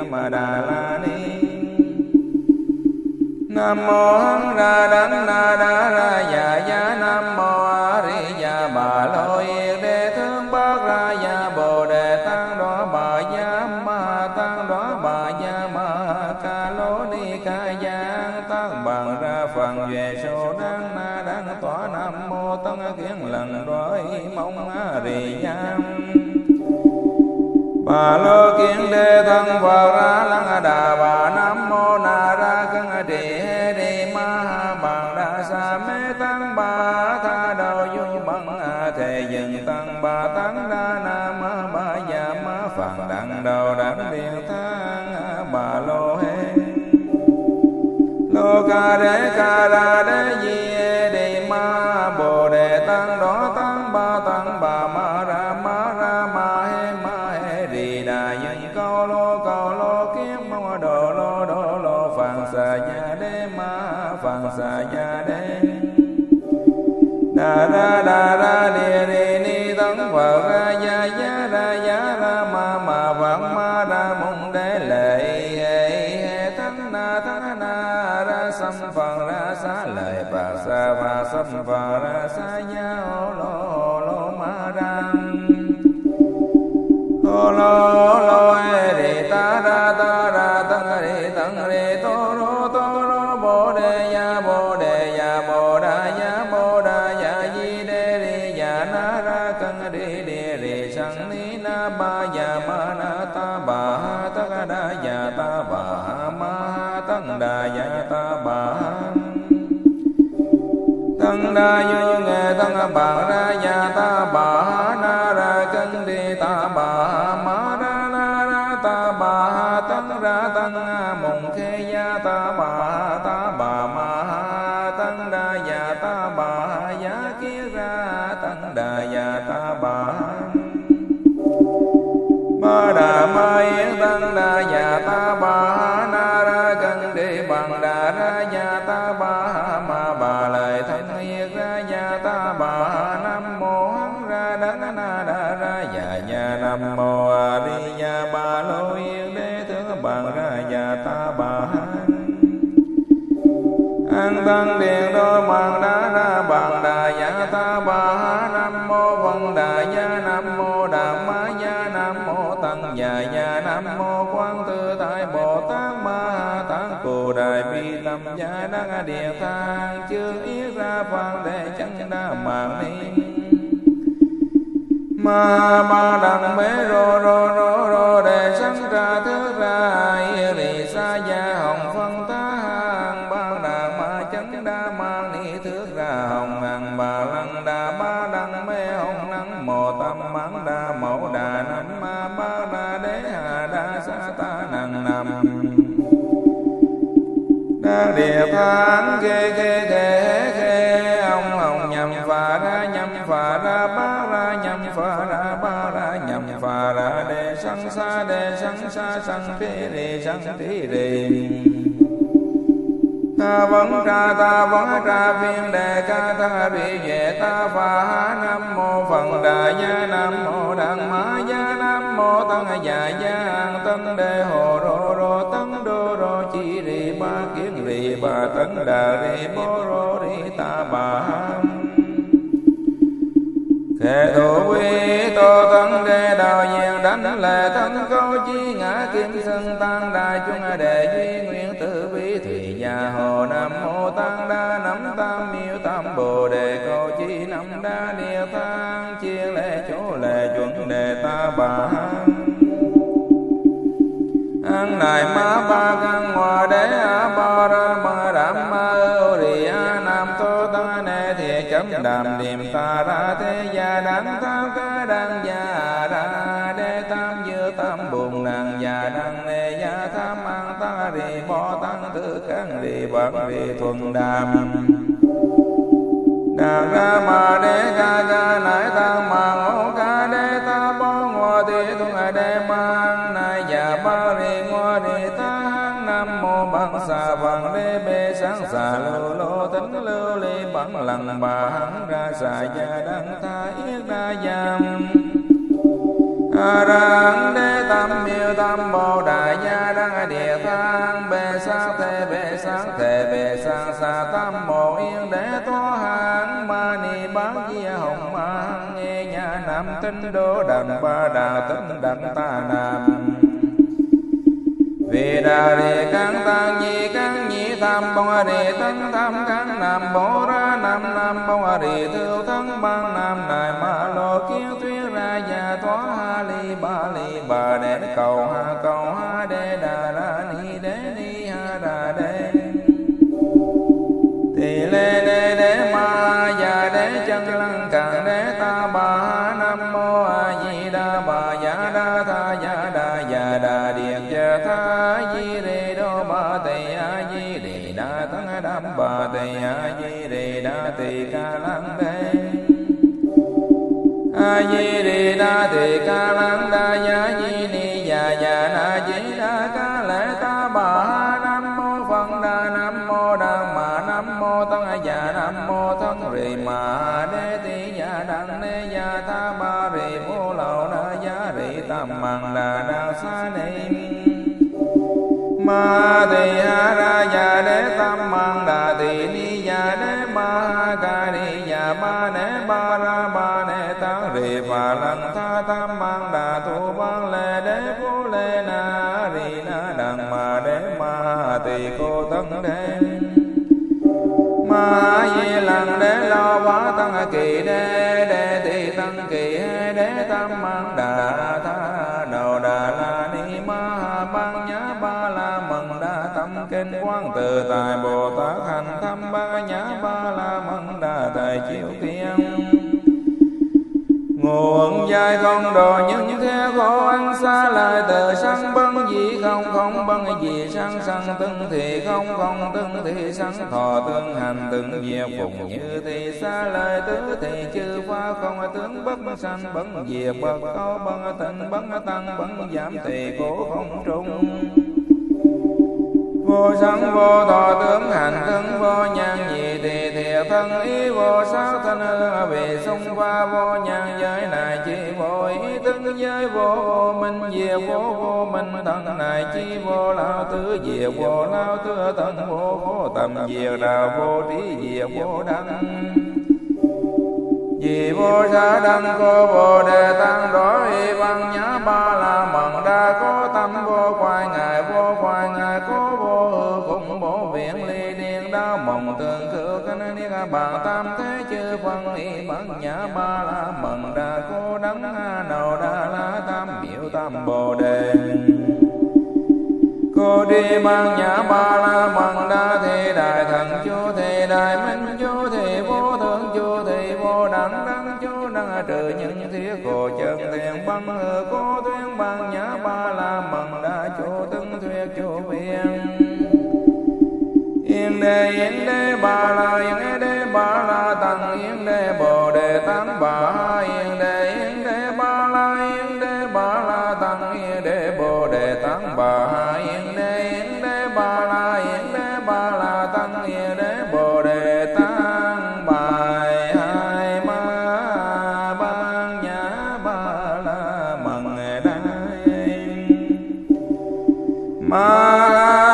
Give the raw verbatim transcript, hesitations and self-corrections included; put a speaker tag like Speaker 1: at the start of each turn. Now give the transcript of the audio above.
Speaker 1: ma đà la ni. Nam mô hằng ra đắng na đa ra dạ giá. Nam mô a di đà bà lô yên đế thương bát ra dạ bồ đề tăng đó bà giá ma tăng đó bà giá ma ca lô ni ca giang tăng bằng ra phần về số đăng na đăng tỏa. Nam mô tăng kiến lần đói mong a di đà bà lô kiến đế thân Phật ra lăng đà bà. Nam mô na ra cân trì hê đi ma bằng đa sa mê tăng ba tha đầu du bằng a thề dừng tăng ba tăng đa nam ba già ma phật đặng đầu đặng điện thang bà lô hê lô ca đế ca ra đế di đi ma bồ đề tăng đó tăng ba tăng bà ma ra ma ra ma hê ma hê đi đà dừng câu lô câu lô kiếm mong đồ lô đồ lô phạn xà gia đế ma phạn xà gia đế đà ra đà ra đi đi ni tăng Phật ra gia gia ra gia ra ma ma Phật ma ra mong đế lệ hê hê thắng na thắng na ra sam Phật ra xá lợi Phật sa Phật sam Phật ra xá gia ô lô ô lô ma ra ô lô ô lô hê đi ta ra ta ra tăng đi tăng đi tô rô tô rô bồ đề ya bồ đề ya bồ đà ya bồ đà ya di đê đi ya na ra cân đi đi đi sang ni na ba ya ma na ta ba ha ta đa ya ta ba ha ma ha tăng đà ya ta ba tăng đa như nghe tăng bằng ra ya ta ba ha na ra cân đi ta ba ha ma ra na ra ta ba ha tăng ra tăng mùng khê ya ta ba ha ta ba ma ha tăng đa ya ta ba ha ya kia ra tăng đà ya ta ba ma đà ma yến tăng đà ya ta ba ha na ra cân đi bằng đà ra ya ta ba ha ma bà lời thanh yết ra ya ta ba ha. Nam mô hằng ra đắng na đa ra ya ya. Nam mô a di đà bà lô yên đế tướng bằng ra ya ta ba ha. An tăng điện đôi bằng đá ra bằng đà ya ta ba ha. Nam mô Phật đà ya. Nam mô đà ma ya. Nam mô tăng già ya. Nam mô Quan Tự Tại Bồ Tát Ma Ha Tát Cù Đại Bi Tâm Gia Đăng Địa Thang chương yết ra Phật Đề Chân Đa Mạng Ni ma ba đằng bế rô rô rô rô đề sanh ra thứ ra yên rì sa gia hồng phân tá hàng ba đà ma chân đa ma ni thước ra hồng hàng bà lăng đà ba đằng bế hồng nắng mồ tâm mãn đa mẫu đà nánh ma ba đà đế hà đa sa ta nằng nằm đa địa thang khê khê khê khê ông hồng nhầm phà ra nhầm phà ra ba ra nhầm phà ra ba ra nhầm phà ra đề sanh sa đề sanh sa sanh thế đề sanh thế đề ta vẫn tra ta vẫn tra phiên đề ca ta bị về ta phà. Nam mô Phật đà ya. Nam mô đặng ma ya. Nam mô tăng già ya tân đề hồ rô rô tân đô rô chi rì ba kiến rì ba tân đà rì bô rô rì ta bà kẻ thủ quy tô tân đề đạo diện đánh lệ thân câu chi ngã kim sân tăng đà chung đề duy nguyện tử bi thủy gia hồ. Nam mô tăng đa nắm tam miêu tam bồ đề câu chi năm đa địa thang chia lệ chỗ lệ chuẩn đề ta bà an đại ma ba căn hòa đế a ba ra ma đam ma ô rì a nam tô ta nê thiệt chấm đàm điềm ta ra thế gia đăng tham ca đăng gia ra đế tam dư tam bùn đăng gia đăng nê gia tham an ta rì bo tăng tư kháng rì bạc rì thuần đàm đàn ra ma đế ca ca nải tăng mạng ô ca đế ta bo ngô thị thuần đế mang nai già ba rì ngô rì tăng nam mô bằng xà bằng đế bê sáng xà lưu lô tính lưu ly bằng lăng bà hăng ra xà gia đăng tha yết đa giam a ra đế tam miêu tam bồ đà gia đăng trinh đô đặng ba đà tính đặng ta nam vì đà đề cang tăng nhi cang nhi tham bông đề tăng tham cang nam bố ra nam nam bông đề thêu thắng bang nam đại ma lô kiến tuyết ra già thoá ha li ba li bà đế cầu ha cầu ha đế đà ra ni đế ni ha đà đế tỳ lê đế đế ma già đế chân lăng càng đế ta bà ha nam mô a di đà bà già đa tha già đà già đà điện cha tha di đề đô ba tỳ a di đề đà tăng đam ba tỳ a di đề đà tỳ ca lăng đế a di đề đà tỳ ca lăng đa ya di ni già già na di đà ca lễ ta bà ha nam mô phật đà nam mô đà ma nam mô tăng già nam mô thân rì ma đế tỳ già đăng đế già tha ba rì vô lậu đa giá rì tam mang đà đa sa ni ma tỳ ha ra già đế tam mang đà tỳ ni già đế ma ha ca ni già ba đế ba ra ba đế tăng rì phà lăng tha tam mang đà thu ban lê đế phú lê na rì na đằng ma đế ma tỳ cô tăng đế ma di lăng đế lo bá tăng kỳ đế đế tỳ tăng kỳ hê đế tam mang đà tha đầu đà la ni ma bang nhã ba la mần đa tâm kinh quang từ tài bồ tát hành thâm ba nhã ba la mần đa tài chiếu kiên nguồn dài không đồ những thế khổ ăn xa lại từ sanh bấn dị không không bấn dị sanh sanh từng thì không không từng thì sanh thọ tương hành từng diệt phụng như thì xa lời tứ thì chư pha không tướng bất sanh bấn diệt bất câu bấn tình bấn tăng bấn giảm thì cố không trung vô sanh vô thọ tướng hành thân vô nhan nhị thì thiệt thân ý vô sắc thân hương vì xung pha vô nhan giới này chi vô ý tướng giới vô vô minh diệt vô vô minh thân này chi vô lao tứ diệt vô lao tứ thân vô vô tầm diệt đạo vô trí diệt vô đăng vì vô sa đăng cô bồ đề tăng đó y văn nhã ba la mần đa có tâm vô khoai ngài vô khoai ngài có vô hư khủng bổ viện ly điên đau mộng tương khử canh niết bàn tam thế chư phân y văn nhã ba la mần đa cô đắng ha đầu đa la tam biểu tam bồ đề cô đi mang nhã ba la mần đa thì đại thần chú thì đại minh chú thì vô thượng chú thì vô đẳng đẳng chú đẳng trừ những thiết cổ chân thiền băng hư cô tuyên bằng nhã ba la mần đa chú từng thuyết chú viên yên đề yên đề ba la yên đề ba la tăng yên đề bồ đề tăng bà yên đề yên đề ba la yên đề ba la tăng yên đề bồ đề tăng bà yên đề yên đề ba la yên đề ba la tăng yên đề bồ đề tăng bài hai ma ban nhã ba la mần đai ma